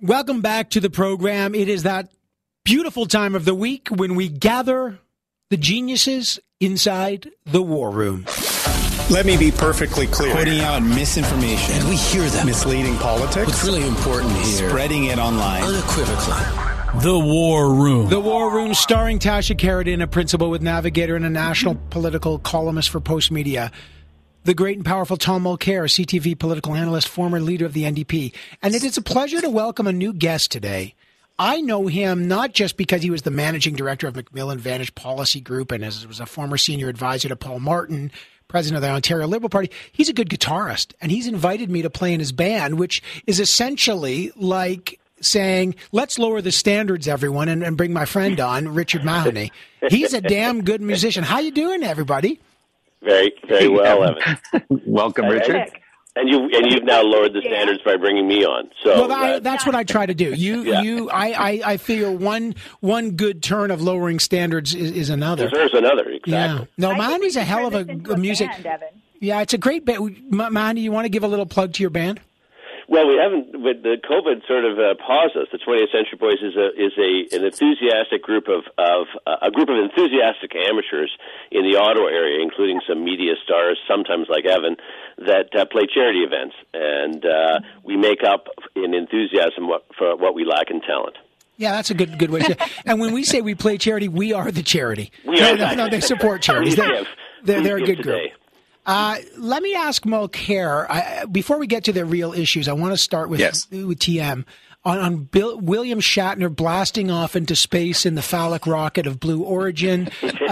Welcome back to the program. It is that beautiful time of the week when we gather the geniuses inside the war room. Let me be perfectly clear. Putting out misinformation. And we hear them. Misleading politics. What's really important here. Spreading it online. Unequivocally. The War Room. The War Room, starring Tasha Kheiriddin, a principal with Navigator and a national political columnist for Postmedia. The great and powerful Tom Mulcair, CTV political analyst, former leader of the NDP. And it is a pleasure to welcome a new guest today. I know him not just because he was the managing director of Macmillan Vantage Policy Group and was a former senior advisor to Paul Martin, president of the Ontario Liberal Party. He's a good guitarist, and he's invited me to play in his band, which is essentially like saying, let's lower the standards, everyone, and bring my friend on, Richard Mahoney. He's a damn good musician. How you doing, everybody? Very, very well, Evan. Welcome, Richard. And you've now lowered the standards by bringing me on. So that's what I try to do. I figure one good turn of lowering standards is another. Deserves another, exactly. Yeah. No, Mahoney's a hell of a music. Yeah, it's a great band. Mahoney, you want to give a little plug to your band? Well, we haven't. With the COVID sort of paused us. The 20th Century Boys is an enthusiastic group of enthusiastic amateurs in the Ottawa area, including some media stars, sometimes like Evan, that play charity events, and we make up in enthusiasm for what we lack in talent. Yeah, that's a good way to say it. And when we say we play charity, we are the charity. No, they support charities. They're a good group. Today. Let me ask Mulcair, before we get to the real issues, I want to start with TM. On William Shatner blasting off into space in the phallic rocket of Blue Origin.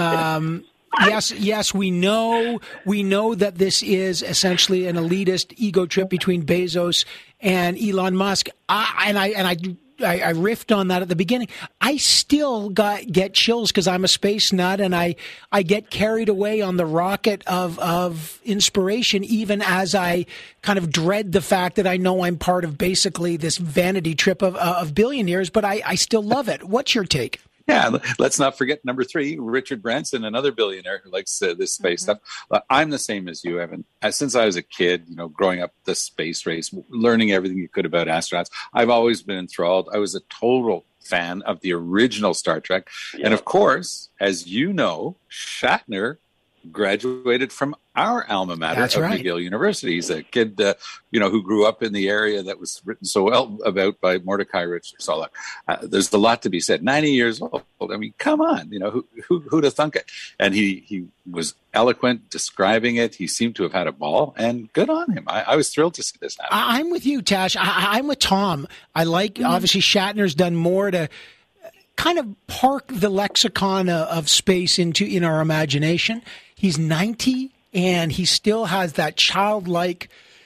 Yes, we know that this is essentially an elitist ego trip between Bezos and Elon Musk. I riffed on that at the beginning. I still get chills because I'm a space nut, and I get carried away on the rocket of inspiration, even as I kind of dread the fact that I know I'm part of basically this vanity trip of billionaires, but I still love it. What's your take? Yeah, let's not forget number 3, Richard Branson, another billionaire who likes this space stuff. I'm the same as you, Evan. Since I was a kid, growing up the space race, learning everything you could about astronauts, I've always been enthralled. I was a total fan of the original Star Trek. Yeah. And of course, as you know, Shatner graduated from our alma mater of McGill University. He's a kid, who grew up in the area that was written so well about by Mordecai Richler. So there's a lot to be said. 90 years old. I mean, come on, who'd have thunk it? And he was eloquent describing it. He seemed to have had a ball, and good on him. I was thrilled to see this happen. I'm with you, Tash. I'm with Tom. I like, obviously, Shatner's done more to kind of park the lexicon of space in our imagination. He's 90, and he still has that childlike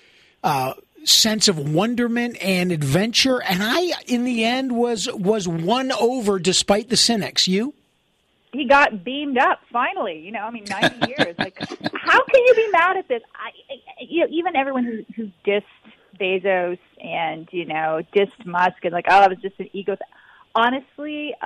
sense of wonderment and adventure. And I, in the end, was won over despite the cynics. You? He got beamed up finally. 90 years. Like, how can you be mad at this? Even everyone who dissed Bezos and dissed Musk and like, it was just an ego thing. Honestly,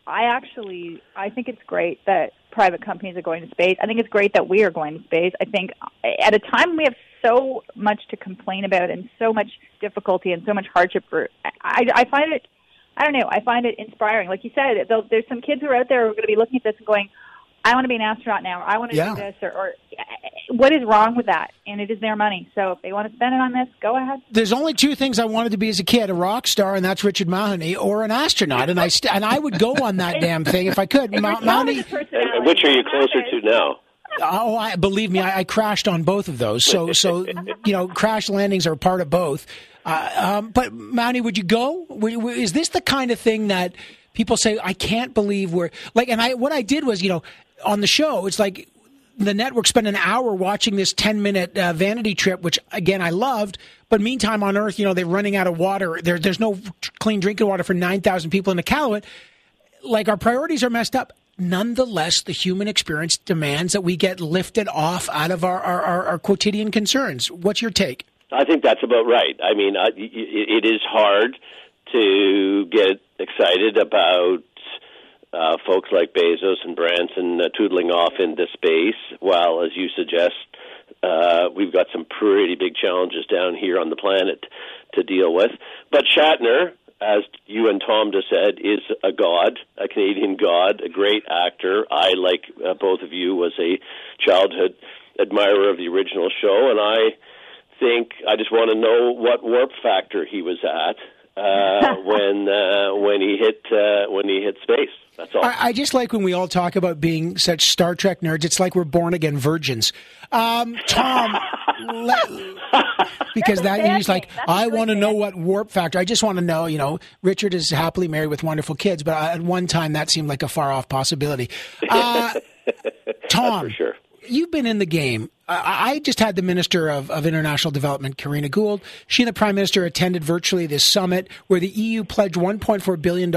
I think it's great that private companies are going to space. I think it's great that we are going to space. I think at a time we have so much to complain about and so much difficulty and so much hardship I find it, I find it inspiring. Like you said, there's some kids who are out there who are going to be looking at this and going, I want to be an astronaut now, or I want to do this, or what is wrong with that? And it is their money. So if they want to spend it on this, go ahead. There's only 2 things I wanted to be as a kid, a rock star, and that's Richard Mahoney, or an astronaut. And I would go on that damn thing if I could. Mahoney. And which are you closer to now? Oh, believe me, I crashed on both of those. So crash landings are part of both. But Mahoney, would you go? Is this the kind of thing that people say, I can't believe we're like? And what I did was, on the show, it's like the network spent an hour watching this 10-minute vanity trip, which, again, I loved. But meantime, on Earth, they're running out of water. There's no clean drinking water for 9,000 people in Iqaluit. Like, our priorities are messed up. Nonetheless, the human experience demands that we get lifted off out of our quotidian concerns. What's your take? I think that's about right. I mean, it is hard to get excited about folks like Bezos and Branson tootling off into space, while, as you suggest, we've got some pretty big challenges down here on the planet to deal with. But Shatner, as you and Tom just said, is a god, a Canadian god, a great actor. I, like both of you, was a childhood admirer of the original show, and I think I just want to know what warp factor he was at when he hit space. That's all. I just like when we all talk about being such Star Trek nerds. It's like we're born again virgins. Tom, because he's like, I want to know what warp factor. I just want to know. Richard is happily married with wonderful kids, but at one time that seemed like a far off possibility. Tom, for sure. You've been in the game. I just had the Minister of International Development, Karina Gould. She and the Prime Minister attended virtually this summit where the EU pledged $1.4 billion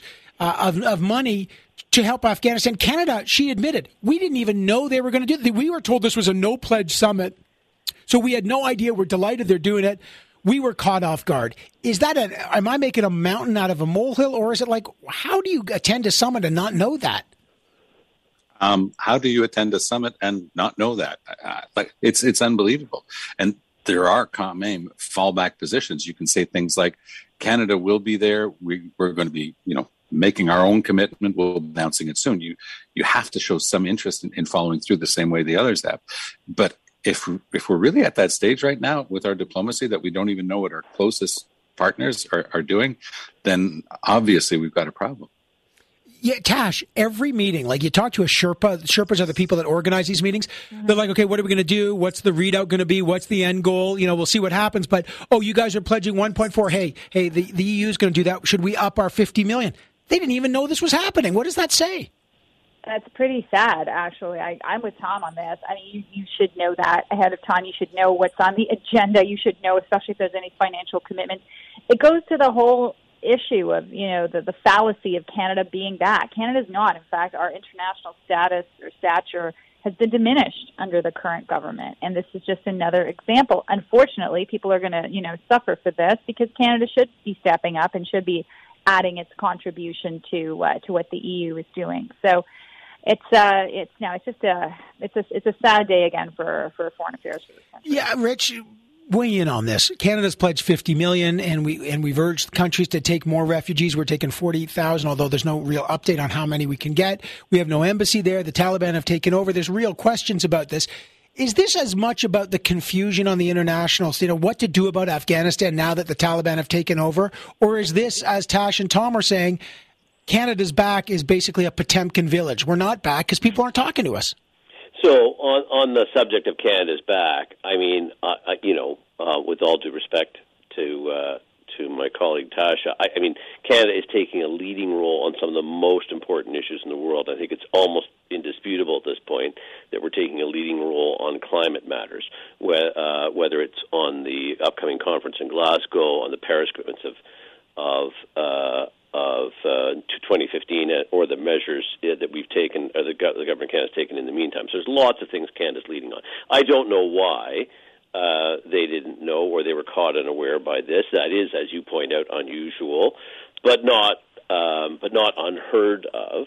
of money to help Afghanistan. Canada, she admitted, we didn't even know they were going to do it. We were told this was a no-pledge summit, so we had no idea. We're delighted they're doing it. We were caught off guard. Am I making a mountain out of a molehill, or is it like, how do you attend a summit and not know that? How do you attend a summit and not know that? It's unbelievable. And there are fallback positions. You can say things like, Canada will be there. We're going to be, making our own commitment. We'll be announcing it soon. You have to show some interest in following through the same way the others have. But if we're really at that stage right now with our diplomacy that we don't even know what our closest partners are doing, then obviously we've got a problem. Yeah, Tash, every meeting, like you talk to a Sherpa, Sherpas are the people that organize these meetings. Mm-hmm. They're like, okay, what are we going to do? What's the readout going to be? What's the end goal? We'll see what happens. But, you guys are pledging 1.4. Hey, the EU is going to do that. Should we up our 50 million? They didn't even know this was happening. What does that say? That's pretty sad, actually. I'm with Tom on this. I mean, you should know that ahead of time. You should know what's on the agenda. You should know, especially if there's any financial commitments. It goes to the whole issue of, the fallacy of Canada being back. Canada's not. In fact, our international status or stature has been diminished under the current government. And this is just another example. Unfortunately, people are going to, suffer for this because Canada should be stepping up and should be adding its contribution to what the EU is doing. So it's a sad day again for foreign affairs for this country. Yeah, Rich, weigh in on this. Canada's pledged 50 million, and we've urged countries to take more refugees. We're taking 40,000, although there's no real update on how many we can get. We have no embassy there. The Taliban have taken over. There's real questions about this. Is this as much about the confusion on the international state of what to do about Afghanistan now that the Taliban have taken over? Or is this, as Tash and Tom are saying, Canada's back is basically a Potemkin village? We're not back because people aren't talking to us. So on the subject of Canada's back, I mean, with all due respect to my colleague Tasha, I mean, Canada is taking a leading role on some of the most important issues in the world. I think it's almost indisputable at this point that we're taking a leading role on climate matters, whether it's on the upcoming conference in Glasgow, on the Paris Agreements of 2015, or the measures that we've taken, or the government of Canada has taken in the meantime. So there's lots of things Canada's leading on. I don't know why they didn't know, or they were caught unaware by this. That is, as you point out, unusual, but not unheard of.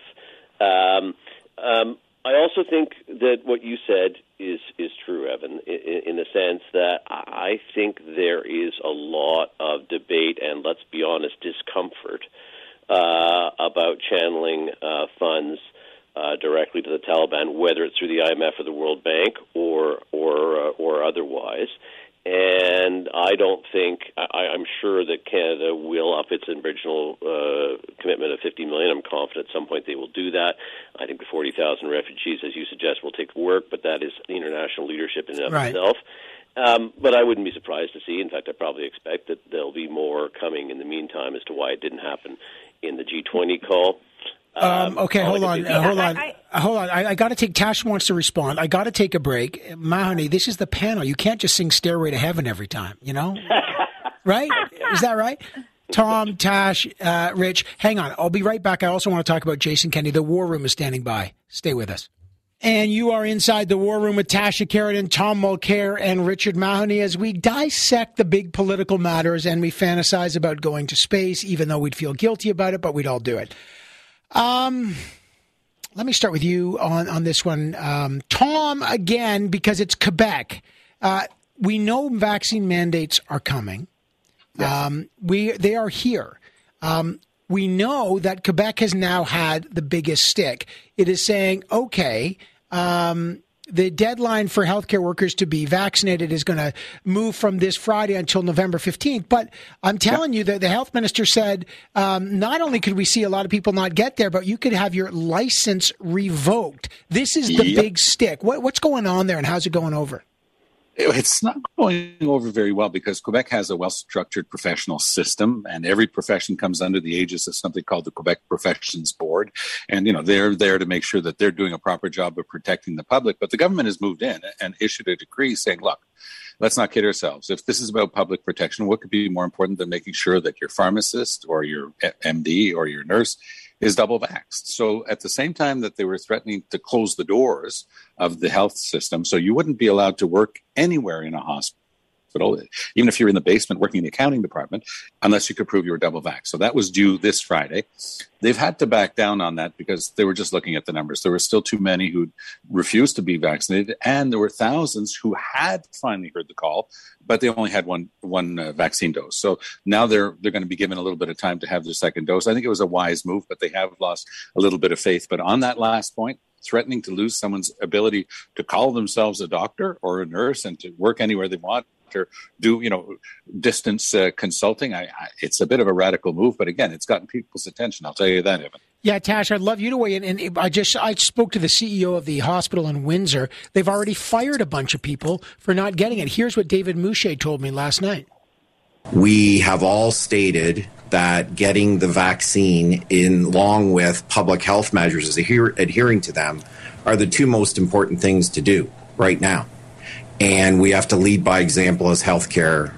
I also think that what you said is true, Evan, in the sense that I think there is a lot of debate and, let's be honest, discomfort about channeling funds directly to the Taliban, whether it's through the IMF or the World Bank or otherwise. And I don't think, I'm sure that Canada will up its original commitment of $50 million. I'm confident at some point they will do that. I think the 40,000 refugees, as you suggest, will take work, but that is the international leadership in and of itself. But I wouldn't be surprised to see, in fact, I probably expect that there'll be more coming in the meantime as to why it didn't happen in the G20 call. Okay, hold on. I got to take, Tash wants to respond. I got to take a break. Mahoney, this is the panel. You can't just sing Stairway to Heaven every time, Right? Is that right? Tom, Tash, Rich, hang on. I'll be right back. I also want to talk about Jason Kenney. The War Room is standing by. Stay with us. And you are inside the War Room with Tasha Keratin, Tom Mulcair, and Richard Mahoney as we dissect the big political matters and we fantasize about going to space, even though we'd feel guilty about it, but we'd all do it. Let me start with you on this one. Tom, again, because it's Quebec. We know vaccine mandates are coming. Yes. They are here. We know that Quebec has now had the biggest stick. It is saying, okay, the deadline for healthcare workers to be vaccinated is going to move from this Friday until November 15th. But I'm telling you that the health minister said not only could we see a lot of people not get there, but you could have your license revoked. This is the big stick. What's going on there, and how's it going over? It's not going over very well because Quebec has a well-structured professional system, and every profession comes under the aegis of something called the Quebec Professions Board. And, they're there to make sure that they're doing a proper job of protecting the public. But the government has moved in and issued a decree saying, look, let's not kid ourselves. If this is about public protection, what could be more important than making sure that your pharmacist or your MD or your nurse is double vaxxed? So at the same time that they were threatening to close the doors of the health system, so you wouldn't be allowed to work anywhere in a hospital, even if you're in the basement working in the accounting department, unless you could prove you were double vaxxed. So that was due this Friday. They've had to back down on that because they were just looking at the numbers. There were still too many who refused to be vaccinated, and there were thousands who had finally heard the call, but they only had one vaccine dose. So now they're going to be given a little bit of time to have their second dose. I think it was a wise move, but they have lost a little bit of faith. But on that last point, threatening to lose someone's ability to call themselves a doctor or a nurse and to work anywhere they want or do, distance consulting, it's a bit of a radical move. But again, it's gotten people's attention. I'll tell you that, Evan. Yeah, Tash, I'd love you to weigh in. And I spoke to the CEO of the hospital in Windsor. They've already fired a bunch of people for not getting it. Here's what David Moucher told me last night. We have all stated that getting the vaccine along with public health measures, adhering to them, are the two most important things to do right now. And we have to lead by example as healthcare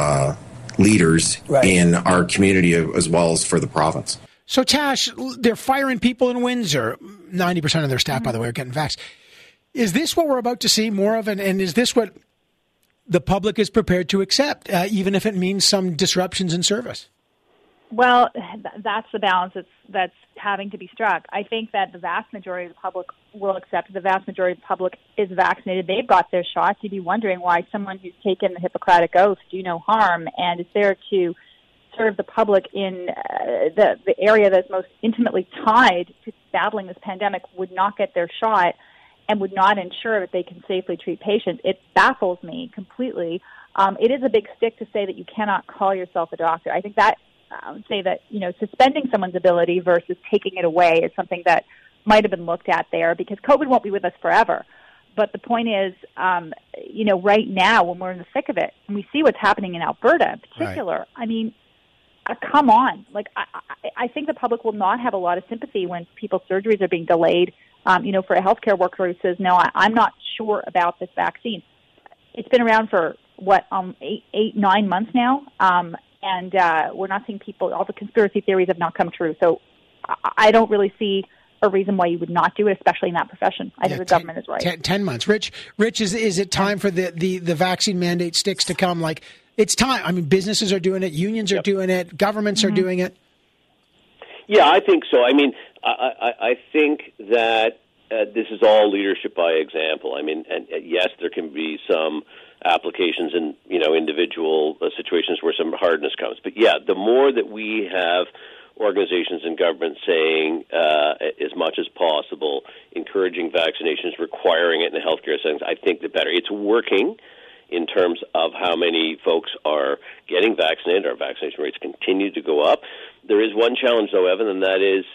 leaders in our community as well as for the province. So, Tash, they're firing people in Windsor. 90% of their staff, by the way, are getting vaxxed. Is this what we're about to see more of? And is this what the public is prepared to accept, even if it means some disruptions in service? Well, that's the balance that's having to be struck. I think that the vast majority of the public will accept. The vast majority of the public is vaccinated. They've got their shots. You'd be wondering why someone who's taken the Hippocratic Oath, do no harm, and is there to serve the public in the area that's most intimately tied to battling this pandemic would not get their shot and would not ensure that they can safely treat patients. It baffles me completely. It is a big stick to say that you cannot call yourself a doctor. I think that I would say that, suspending someone's ability versus taking it away is something that might have been looked at there because COVID won't be with us forever. But the point is, right now when we're in the thick of it and we see what's happening in Alberta in particular, right. I mean, come on. I think the public will not have a lot of sympathy when people's surgeries are being delayed, for a healthcare worker who says, no, I'm not sure about this vaccine. It's been around for, 8-9 months now. And we're not seeing all the conspiracy theories have not come true. So I don't really see a reason why you would not do it, especially in that profession. I think the government is right. 10 months. Rich, is it time for the vaccine mandate sticks to come? It's time. I mean, businesses are doing it. Unions are doing it. Governments are doing it. Yeah, I think so. I mean, I think that this is all leadership by example. I mean, and yes, there can be some applications in individual situations where some hardness comes. But yeah, the more that we have organizations and government saying as much as possible, encouraging vaccinations, requiring it in the healthcare settings, I think the better. It's working in terms of how many folks are getting vaccinated. Our vaccination rates continue to go up. There is one challenge, though, Evan, and that is,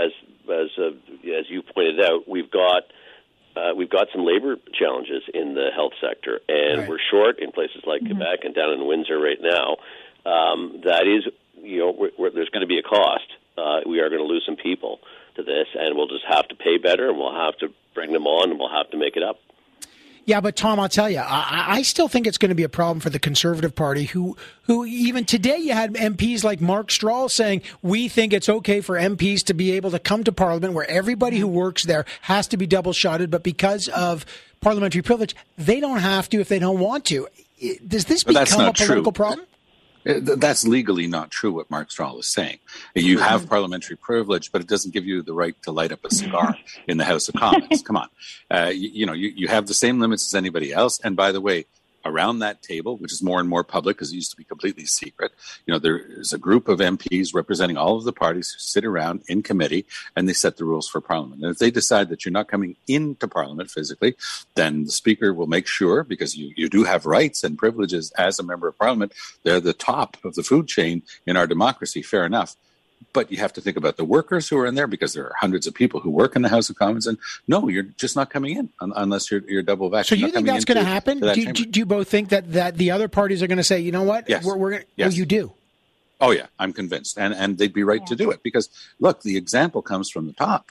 as you pointed out, we've got some labor challenges in the health sector, and right. We're short in places like Quebec and down in Windsor right now. That is, there's going to be a cost. We are going to lose some people to this, and we'll just have to pay better, and we'll have to bring them on, and we'll have to make it up. Yeah, but Tom, I'll tell you, I still think it's going to be a problem for the Conservative Party, who even today you had MPs like Mark Strahl saying, we think it's okay for MPs to be able to come to Parliament where everybody who works there has to be double-shotted, but because of parliamentary privilege, they don't have to if they don't want to. Does this become a political problem? That's legally not true what Mark Strahl is saying. You have parliamentary privilege, but it doesn't give you the right to light up a cigar in the House of Commons. Come on. You have the same limits as anybody else. And by the way, around that table, which is more and more public because it used to be completely secret. There is a group of MPs representing all of the parties who sit around in committee and they set the rules for Parliament. And if they decide that you're not coming into Parliament physically, then the Speaker will make sure, because you do have rights and privileges as a member of Parliament, they're the top of the food chain in our democracy, fair enough. But you have to think about the workers who are in there, because there are hundreds of people who work in the House of Commons. And no, you're just not coming in unless you're double vaccinated. So you think that's going to happen? Do you both think that the other parties are going to say, you know what? Yes. We're going to, yes. Oh, you do? Oh, yeah, I'm convinced. And they'd be right to do it because, look, the example comes from the top.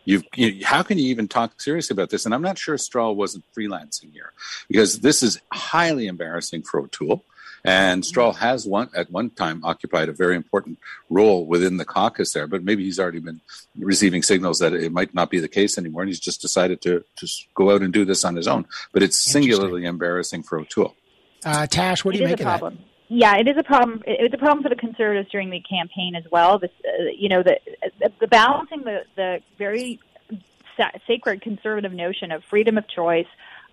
How can you even talk seriously about this? And I'm not sure Straw wasn't freelancing here, because this is highly embarrassing for O'Toole. And Straw has at one time occupied a very important role within the caucus there, but maybe he's already been receiving signals that it might not be the case anymore, and he's just decided to just go out and do this on his own. But it's singularly embarrassing for O'Toole. Tash, what do you make of that? Yeah, it is a problem. It's a problem for the Conservatives during the campaign as well. This, the balancing the very sacred conservative notion of freedom of choice.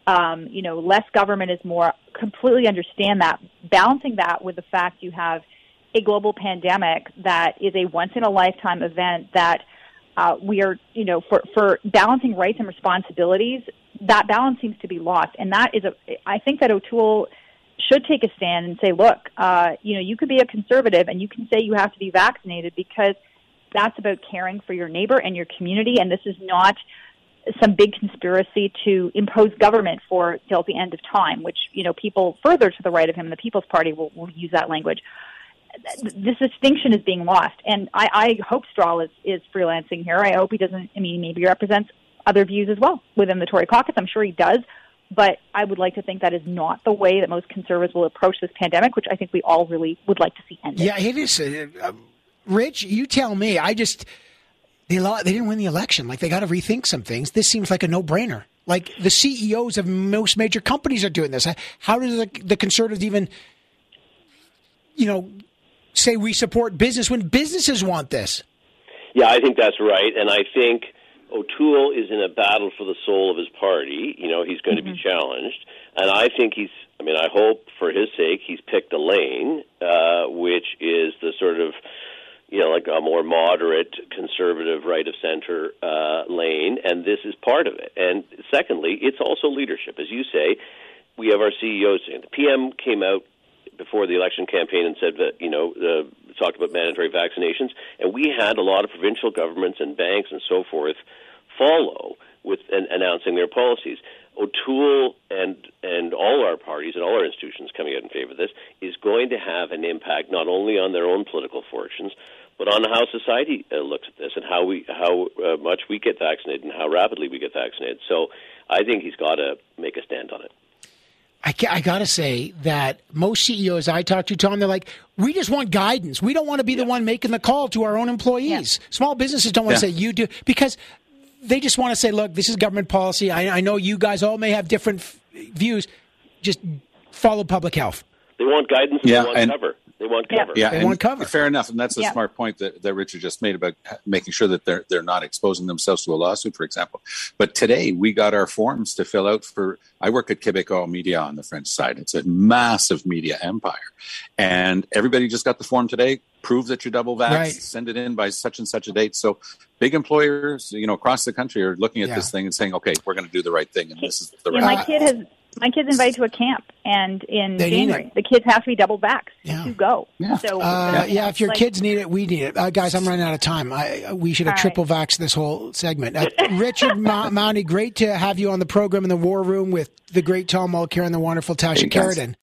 Less government is more, completely understand that. Balancing that with the fact you have a global pandemic that is a once-in-a-lifetime event that we are, for balancing rights and responsibilities, that balance seems to be lost. And that is I think that O'Toole should take a stand and say, look, you could be a conservative and you can say you have to be vaccinated because that's about caring for your neighbor and your community, and this is not some big conspiracy to impose government till the end of time, which, people further to the right of him, the People's Party will use that language. This distinction is being lost. And I hope Straw is freelancing here. I hope he doesn't, maybe he represents other views as well within the Tory caucus. I'm sure he does. But I would like to think that is not the way that most Conservatives will approach this pandemic, which I think we all really would like to see ended. Yeah, it is. Rich, you tell me. They didn't win the election. Like, they got to rethink some things. This seems like a no-brainer. Like, the CEOs of most major companies are doing this. How does the Conservatives even, say we support business when businesses want this? Yeah, I think that's right. And I think O'Toole is in a battle for the soul of his party. He's going to be challenged. And I think I hope for his sake he's picked a lane, which is the sort of, like a more moderate, conservative, right-of-center lane, and this is part of it. And secondly, it's also leadership. As you say, we have our CEOs. The PM came out before the election campaign and said that, talked about mandatory vaccinations, and we had a lot of provincial governments and banks and so forth follow with announcing their policies. O'Toole and all our parties and all our institutions coming out in favor of this is going to have an impact not only on their own political fortunes, but on how society looks at this and how much we get vaccinated and how rapidly we get vaccinated. So I think he's got to make a stand on it. I got to say that most CEOs I talk to, Tom, they're like, we just want guidance. We don't want to be the one making the call to our own employees. Yeah. Small businesses don't want to say you do, because they just want to say, look, this is government policy. I know you guys all may have different views. Just follow public health. They want guidance and they want cover. They want cover. Yeah, they want cover. Fair enough, and that's a smart point that Richard just made about making sure that they're not exposing themselves to a lawsuit, for example. But today we got our forms to fill out for. I work at Québécois Media on the French side. It's a massive media empire, and everybody just got the form today. Prove that you're double vaxxed. Right. Send it in by such and such a date. So big employers, across the country are looking at this thing and saying, "Okay, we're going to do the right thing," and this is the right. My kid's invited to a camp, and in January, the kids have to be double vaxxed to go. Yeah. So, if your kids need it, we need it. Guys, I'm running out of time. We should have triple vaxxed this whole segment. Richard Mounty, great to have you on the program in the War Room with the great Tom Mulcair and the wonderful Tasha Keratin.